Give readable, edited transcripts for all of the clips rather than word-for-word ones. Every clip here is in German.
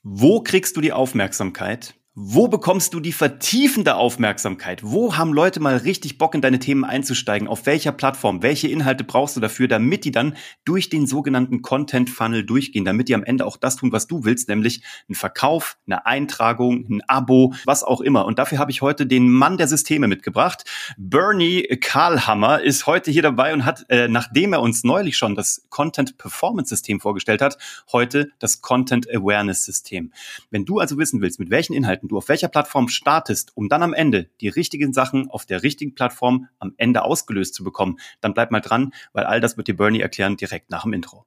Wo kriegst du die Aufmerksamkeit? Wo bekommst du die vertiefende Aufmerksamkeit? Wo haben Leute mal richtig Bock, in deine Themen einzusteigen? Auf welcher Plattform? Welche Inhalte brauchst du dafür, damit die dann durch den sogenannten Content-Funnel durchgehen, damit die am Ende auch das tun, was du willst, nämlich einen Verkauf, eine Eintragung, ein Abo, was auch immer. Und dafür habe ich heute den Mann der Systeme mitgebracht. Bernie Karlhammer ist heute hier dabei und hat, nachdem er uns neulich schon das Content-Performance-System vorgestellt hat, heute das Content-Awareness-System. Wenn du also wissen willst, mit welchen Inhalten du auf welcher Plattform startest, um dann am Ende die richtigen Sachen auf der richtigen Plattform am Ende ausgelöst zu bekommen, dann bleib mal dran, weil all das wird dir Bernie erklären direkt nach dem Intro.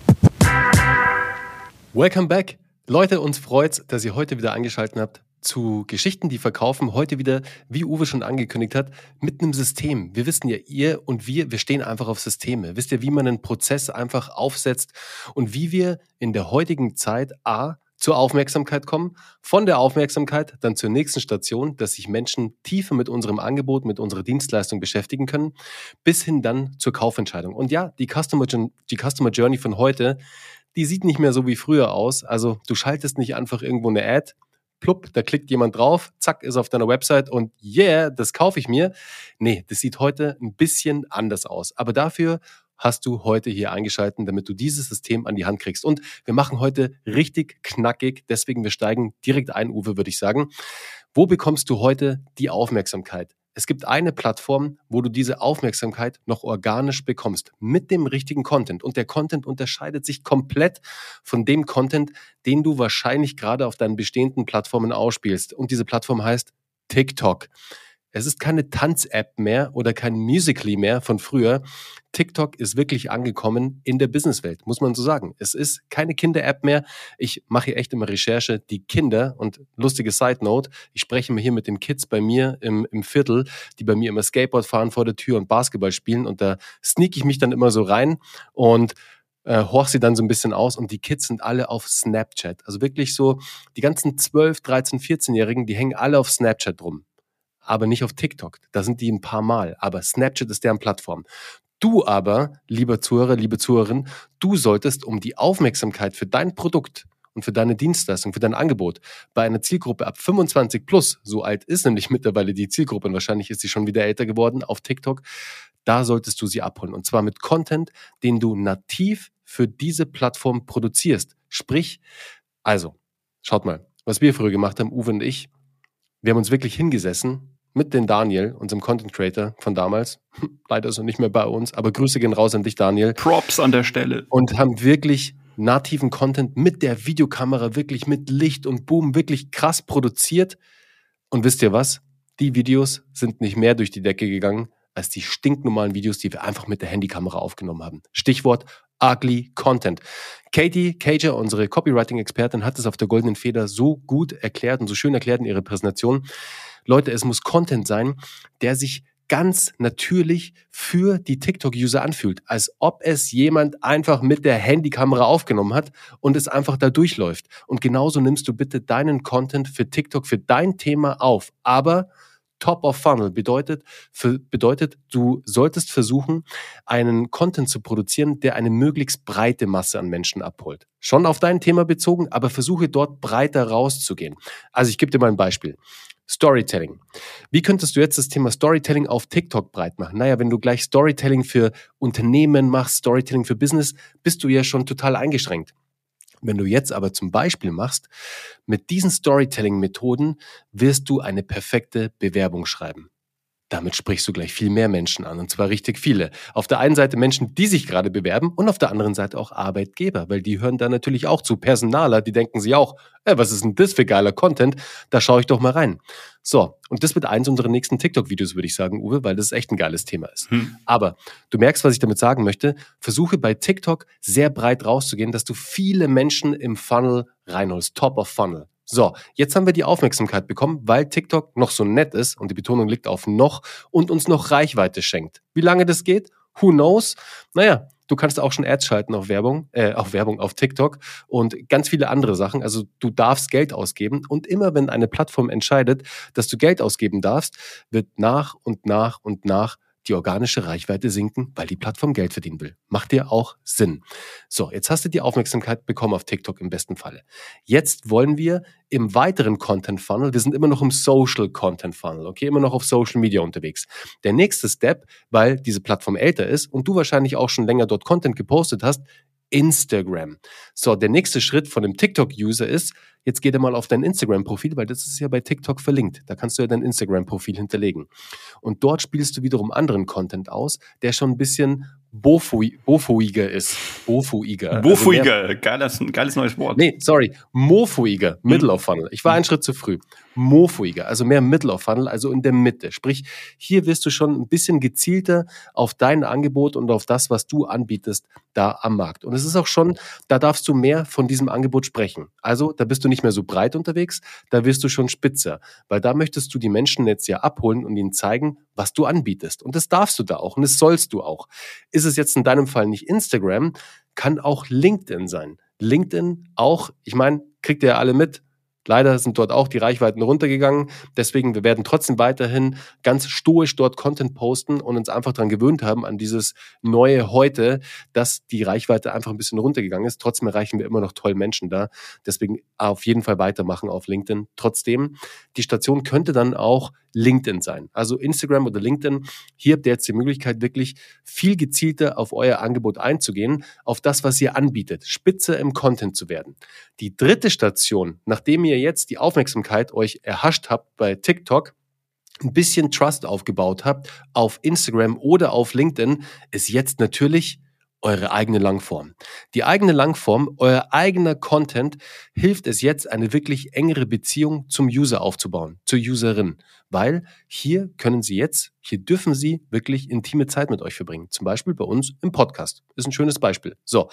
Welcome back. Leute, uns freut's, dass ihr heute wieder eingeschaltet habt zu Geschichten, die verkaufen. Heute wieder, wie Uwe schon angekündigt hat, mit einem System. Wir wissen ja, ihr und wir stehen einfach auf Systeme. Wisst ihr, wie man einen Prozess einfach aufsetzt und wie wir in der heutigen Zeit zur Aufmerksamkeit kommen, von der Aufmerksamkeit dann zur nächsten Station, dass sich Menschen tiefer mit unserem Angebot, mit unserer Dienstleistung beschäftigen können, bis hin dann zur Kaufentscheidung. Und ja, die Customer Journey von heute, die sieht nicht mehr so wie früher aus. Also du schaltest nicht einfach irgendwo eine Ad, plupp, da klickt jemand drauf, zack, ist auf deiner Website und yeah, das kaufe ich mir. Nee, das sieht heute ein bisschen anders aus. Aber dafür hast du heute hier eingeschaltet, damit du dieses System an die Hand kriegst. Und wir machen heute richtig knackig, deswegen wir steigen direkt ein, Uwe, würde ich sagen. Wo bekommst du heute die Aufmerksamkeit? Es gibt eine Plattform, wo du diese Aufmerksamkeit noch organisch bekommst, mit dem richtigen Content. Und der Content unterscheidet sich komplett von dem Content, den du wahrscheinlich gerade auf deinen bestehenden Plattformen ausspielst. Und diese Plattform heißt TikTok. Es ist keine Tanz-App mehr oder kein Musical.ly mehr von früher. TikTok ist wirklich angekommen in der Businesswelt, muss man so sagen. Es ist keine Kinder-App mehr. Ich mache hier echt immer Recherche. Die Kinder, und lustige Side-Note, ich spreche immer hier mit den Kids bei mir im Viertel, die bei mir immer Skateboard fahren vor der Tür und Basketball spielen. Und da sneak ich mich dann immer so rein und horch sie dann so ein bisschen aus. Und die Kids sind alle auf Snapchat. Also wirklich so, die ganzen 12, 13, 14-Jährigen, die hängen alle auf Snapchat rum. Aber nicht auf TikTok. Da sind die ein paar Mal. Aber Snapchat ist deren Plattform. Du aber, lieber Zuhörer, liebe Zuhörerin, du solltest, um die Aufmerksamkeit für dein Produkt und für deine Dienstleistung, für dein Angebot bei einer Zielgruppe ab 25 plus, so alt ist nämlich mittlerweile die Zielgruppe und wahrscheinlich ist sie schon wieder älter geworden auf TikTok, da solltest du sie abholen. Und zwar mit Content, den du nativ für diese Plattform produzierst. Sprich, also, schaut mal, was wir früher gemacht haben, Uwe und ich, wir haben uns wirklich hingesessen mit dem Daniel, unserem Content Creator von damals, leider ist er nicht mehr bei uns, aber Grüße gehen raus an dich, Daniel. Props an der Stelle. Und haben wirklich nativen Content mit der Videokamera, wirklich mit Licht und Boom, wirklich krass produziert. Und wisst ihr was? Die Videos sind nicht mehr durch die Decke gegangen, als die stinknormalen Videos, die wir einfach mit der Handykamera aufgenommen haben. Stichwort Ugly Content. Katie Cager, unsere Copywriting-Expertin, hat es auf der Goldenen Feder so gut erklärt und so schön erklärt in ihrer Präsentation. Leute, es muss Content sein, der sich ganz natürlich für die TikTok-User anfühlt, als ob es jemand einfach mit der Handykamera aufgenommen hat und es einfach da durchläuft. Und genauso nimmst du bitte deinen Content für TikTok, für dein Thema auf. Aber Top of Funnel bedeutet, du solltest versuchen, einen Content zu produzieren, der eine möglichst breite Masse an Menschen abholt. Schon auf dein Thema bezogen, aber versuche dort breiter rauszugehen. Also ich gebe dir mal ein Beispiel. Storytelling. Wie könntest du jetzt das Thema Storytelling auf TikTok breit machen? Naja, wenn du gleich Storytelling für Unternehmen machst, Storytelling für Business, bist du ja schon total eingeschränkt. Wenn du jetzt aber zum Beispiel machst, mit diesen Storytelling-Methoden wirst du eine perfekte Bewerbung schreiben. Damit sprichst du gleich viel mehr Menschen an, und zwar richtig viele. Auf der einen Seite Menschen, die sich gerade bewerben, und auf der anderen Seite auch Arbeitgeber, weil die hören da natürlich auch zu. Personaler, die denken sich auch, was ist denn das für geiler Content? Da schaue ich doch mal rein. So, und das wird eins unserer nächsten TikTok-Videos, würde ich sagen, Uwe, weil das echt ein geiles Thema ist. Aber du merkst, was ich damit sagen möchte. Versuche bei TikTok sehr breit rauszugehen, dass du viele Menschen im Funnel reinholst. Top of Funnel. So, jetzt haben wir die Aufmerksamkeit bekommen, weil TikTok noch so nett ist, und die Betonung liegt auf noch, und uns noch Reichweite schenkt. Wie lange das geht? Who knows? Naja, du kannst auch schon Ads schalten auf auf TikTok und ganz viele andere Sachen. Also du darfst Geld ausgeben, und immer wenn eine Plattform entscheidet, dass du Geld ausgeben darfst, wird nach und nach die organische Reichweite sinken, weil die Plattform Geld verdienen will. Macht dir auch Sinn. So, jetzt hast du die Aufmerksamkeit bekommen auf TikTok im besten Falle. Jetzt wollen wir im weiteren Content Funnel, wir sind immer noch im Social Content Funnel, okay, immer noch auf Social Media unterwegs. Der nächste Step, weil diese Plattform älter ist und du wahrscheinlich auch schon länger dort Content gepostet hast, Instagram. So, der nächste Schritt von dem TikTok-User ist, jetzt geh dir mal auf dein Instagram-Profil, weil das ist ja bei TikTok verlinkt. Da kannst du ja dein Instagram-Profil hinterlegen. Und dort spielst du wiederum anderen Content aus, der schon ein bisschen bofoiger ist. Bofoiger. Bofoiger, geiles neues Wort. Nee, sorry, mofoiger, Middle of Funnel. Ich war einen Schritt zu früh. Mofoiger, also mehr Middle of Funnel, also in der Mitte. Sprich, hier wirst du schon ein bisschen gezielter auf dein Angebot und auf das, was du anbietest, da am Markt. Und es ist auch schon, da darfst du mehr von diesem Angebot sprechen. Also, da bist du nicht mehr so breit unterwegs, da wirst du schon spitzer, weil da möchtest du die Menschen jetzt ja abholen und ihnen zeigen, was du anbietest. Und das darfst du da auch und das sollst du auch. Ist es jetzt in deinem Fall nicht Instagram, kann auch LinkedIn sein. LinkedIn auch, ich meine, kriegt ihr ja alle mit. Leider sind dort auch die Reichweiten runtergegangen. Deswegen, wir werden trotzdem weiterhin ganz stoisch dort Content posten und uns einfach daran gewöhnt haben, an dieses neue Heute, dass die Reichweite einfach ein bisschen runtergegangen ist. Trotzdem erreichen wir immer noch toll Menschen da. Deswegen auf jeden Fall weitermachen auf LinkedIn. Trotzdem, die Station könnte dann auch LinkedIn sein. Also Instagram oder LinkedIn. Hier habt ihr jetzt die Möglichkeit, wirklich viel gezielter auf euer Angebot einzugehen, auf das, was ihr anbietet, spitze im Content zu werden. Die dritte Station, nachdem ihr jetzt die Aufmerksamkeit euch erhascht habt bei TikTok, ein bisschen Trust aufgebaut habt auf Instagram oder auf LinkedIn, ist jetzt natürlich eure eigene Langform. Die eigene Langform, euer eigener Content hilft es jetzt, eine wirklich engere Beziehung zum User aufzubauen, zur Userin. Weil hier dürfen sie wirklich intime Zeit mit euch verbringen. Zum Beispiel bei uns im Podcast. Ist ein schönes Beispiel. So.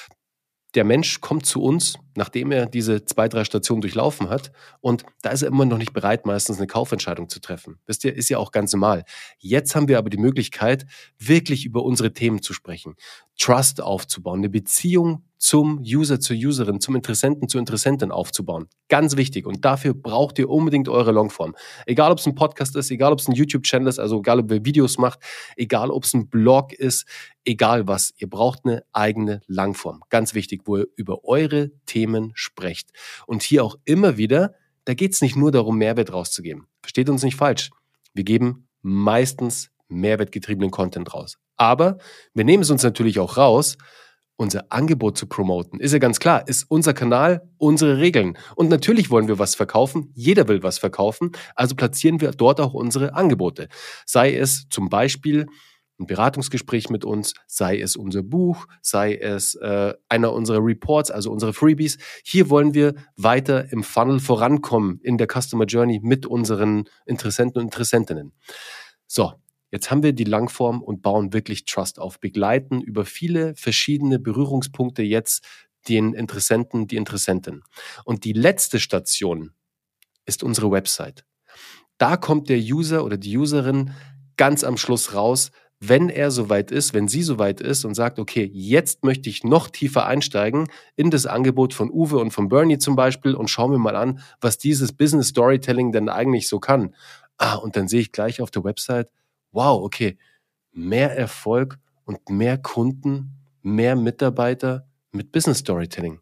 Der Mensch kommt zu uns, nachdem er diese 2, 3 Stationen durchlaufen hat, und da ist er immer noch nicht bereit, meistens eine Kaufentscheidung zu treffen. Wisst ihr, ist ja auch ganz normal. Jetzt haben wir aber die Möglichkeit, wirklich über unsere Themen zu sprechen, Trust aufzubauen, eine Beziehung zum User, zur Userin, zum Interessenten, zur Interessentin aufzubauen. Ganz wichtig. Und dafür braucht ihr unbedingt eure Longform. Egal, ob es ein Podcast ist, egal, ob es ein YouTube-Channel ist, also egal, ob ihr Videos macht, egal, ob es ein Blog ist, egal was. Ihr braucht eine eigene Langform. Ganz wichtig, wo ihr über eure Themen sprecht. Und hier auch immer wieder, da geht es nicht nur darum, Mehrwert rauszugeben. Versteht uns nicht falsch. Wir geben meistens mehrwertgetriebenen Content raus. Aber wir nehmen es uns natürlich auch raus, unser Angebot zu promoten. Ist ja ganz klar, ist unser Kanal, unsere Regeln. Und natürlich wollen wir was verkaufen, jeder will was verkaufen, also platzieren wir dort auch unsere Angebote. Sei es zum Beispiel ein Beratungsgespräch mit uns, sei es unser Buch, sei es einer unserer Reports, also unsere Freebies. Hier wollen wir weiter im Funnel vorankommen in der Customer Journey mit unseren Interessenten und Interessentinnen. So. Jetzt haben wir die Langform und bauen wirklich Trust auf, begleiten über viele verschiedene Berührungspunkte jetzt den Interessenten, die Interessentin. Und die letzte Station ist unsere Website. Da kommt der User oder die Userin ganz am Schluss raus, wenn er soweit ist, wenn sie soweit ist und sagt, okay, jetzt möchte ich noch tiefer einsteigen in das Angebot von Uwe und von Bernie zum Beispiel und schauen wir mal an, was dieses Business Storytelling denn eigentlich so kann. Und dann sehe ich gleich auf der Website, wow, okay, mehr Erfolg und mehr Kunden, mehr Mitarbeiter mit Business Storytelling.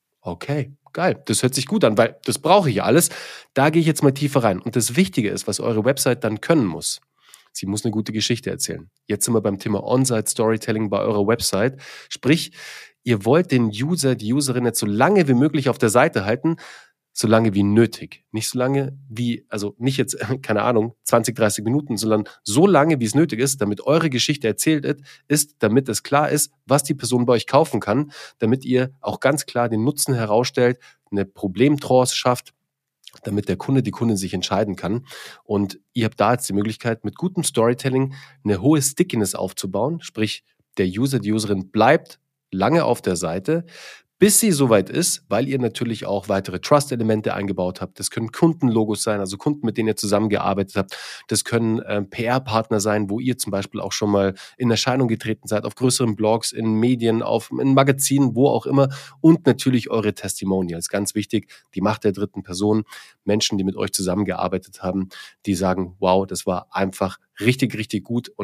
Okay, geil, das hört sich gut an, weil das brauche ich ja alles. Da gehe ich jetzt mal tiefer rein. Und das Wichtige ist, was eure Website dann können muss. Sie muss eine gute Geschichte erzählen. Jetzt sind wir beim Thema On-Site Storytelling bei eurer Website. Sprich, ihr wollt den User, die Userin jetzt so lange wie möglich auf der Seite halten, so lange wie nötig. Nicht so lange wie, also nicht jetzt, keine Ahnung, 20, 30 Minuten, sondern so lange, wie es nötig ist, damit eure Geschichte erzählt ist, damit es klar ist, was die Person bei euch kaufen kann, damit ihr auch ganz klar den Nutzen herausstellt, eine Problemtrance schafft, damit der Kunde, die Kundin sich entscheiden kann. Und ihr habt da jetzt die Möglichkeit, mit gutem Storytelling eine hohe Stickiness aufzubauen, sprich, der User, die Userin bleibt lange auf der Seite, bis sie soweit ist, weil ihr natürlich auch weitere Trust-Elemente eingebaut habt. Das können Kundenlogos sein, also Kunden, mit denen ihr zusammengearbeitet habt. Das können PR-Partner sein, wo ihr zum Beispiel auch schon mal in Erscheinung getreten seid, auf größeren Blogs, in Medien, in Magazinen, wo auch immer. Und natürlich eure Testimonials. Ganz wichtig, die Macht der dritten Person. Menschen, die mit euch zusammengearbeitet haben, die sagen, wow, das war einfach richtig, richtig gut und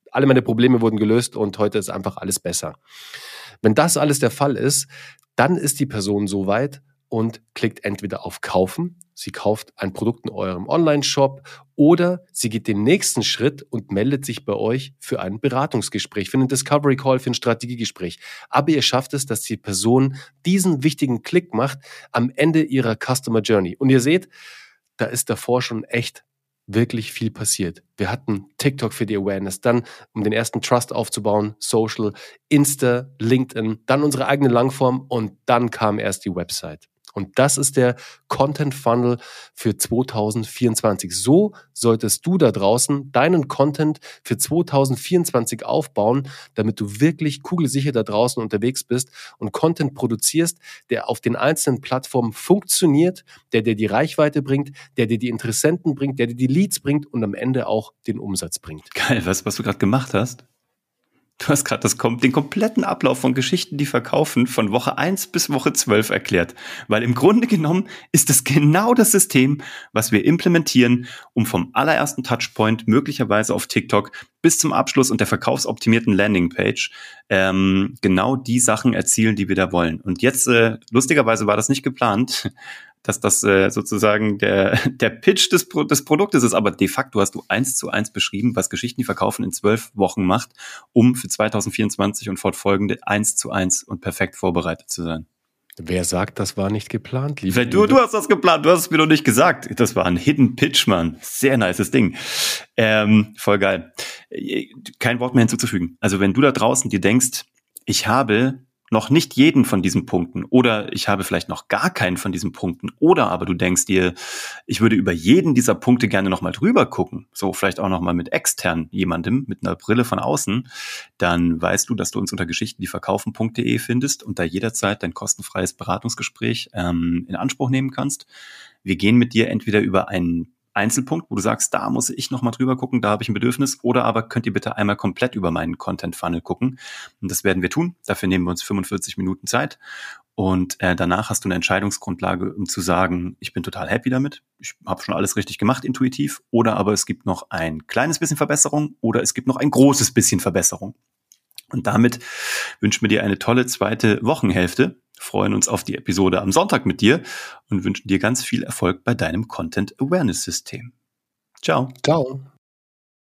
alle meine Probleme wurden gelöst und heute ist einfach alles besser. Wenn das alles der Fall ist, dann ist die Person soweit und klickt entweder auf Kaufen, sie kauft ein Produkt in eurem Online-Shop oder sie geht den nächsten Schritt und meldet sich bei euch für ein Beratungsgespräch, für einen Discovery Call, für ein Strategiegespräch. Aber ihr schafft es, dass die Person diesen wichtigen Klick macht am Ende ihrer Customer Journey. Und ihr seht, da ist davor schon echt wirklich viel passiert. Wir hatten TikTok für die Awareness, dann um den ersten Trust aufzubauen, Social, Insta, LinkedIn, dann unsere eigene Langform und dann kam erst die Website. Und das ist der Content Funnel für 2024. So solltest du da draußen deinen Content für 2024 aufbauen, damit du wirklich kugelsicher da draußen unterwegs bist und Content produzierst, der auf den einzelnen Plattformen funktioniert, der dir die Reichweite bringt, der dir die Interessenten bringt, der dir die Leads bringt und am Ende auch den Umsatz bringt. Geil, was du gerade gemacht hast? Du hast gerade den kompletten Ablauf von Geschichten, die verkaufen, von Woche 1 bis Woche 12 erklärt. Weil im Grunde genommen ist das genau das System, was wir implementieren, um vom allerersten Touchpoint möglicherweise auf TikTok bis zum Abschluss und der verkaufsoptimierten Landingpage genau die Sachen erzielen, die wir da wollen. Und jetzt, lustigerweise war das nicht geplant, dass das sozusagen der Pitch des Produktes ist, aber de facto hast du 1:1 beschrieben, was Geschichten, die verkaufen, in 12 Wochen macht, um für 2024 und fortfolgende 1:1 und perfekt vorbereitet zu sein. Wer sagt, das war nicht geplant, lieber Du hast das geplant, du hast es mir noch nicht gesagt. Das war ein Hidden Pitch, Mann. Sehr nices Ding. Voll geil. Kein Wort mehr hinzuzufügen. Also wenn du da draußen dir denkst, ich habe noch nicht jeden von diesen Punkten oder ich habe vielleicht noch gar keinen von diesen Punkten oder aber du denkst dir, ich würde über jeden dieser Punkte gerne nochmal drüber gucken, so vielleicht auch nochmal mit extern jemandem, mit einer Brille von außen, dann weißt du, dass du uns unter geschichtendieverkaufen.de findest und da jederzeit dein kostenfreies Beratungsgespräch in Anspruch nehmen kannst. Wir gehen mit dir entweder über einen Einzelpunkt, wo du sagst, da muss ich nochmal drüber gucken, da habe ich ein Bedürfnis, oder aber könnt ihr bitte einmal komplett über meinen Content-Funnel gucken. Und das werden wir tun. Dafür nehmen wir uns 45 Minuten Zeit. Und danach hast du eine Entscheidungsgrundlage, um zu sagen, ich bin total happy damit, ich habe schon alles richtig gemacht, intuitiv, oder aber es gibt noch ein kleines bisschen Verbesserung oder es gibt noch ein großes bisschen Verbesserung. Und damit wünschen wir dir eine tolle zweite Wochenhälfte, freuen uns auf die Episode am Sonntag mit dir und wünschen dir ganz viel Erfolg bei deinem Content Awareness System. Ciao. Ciao.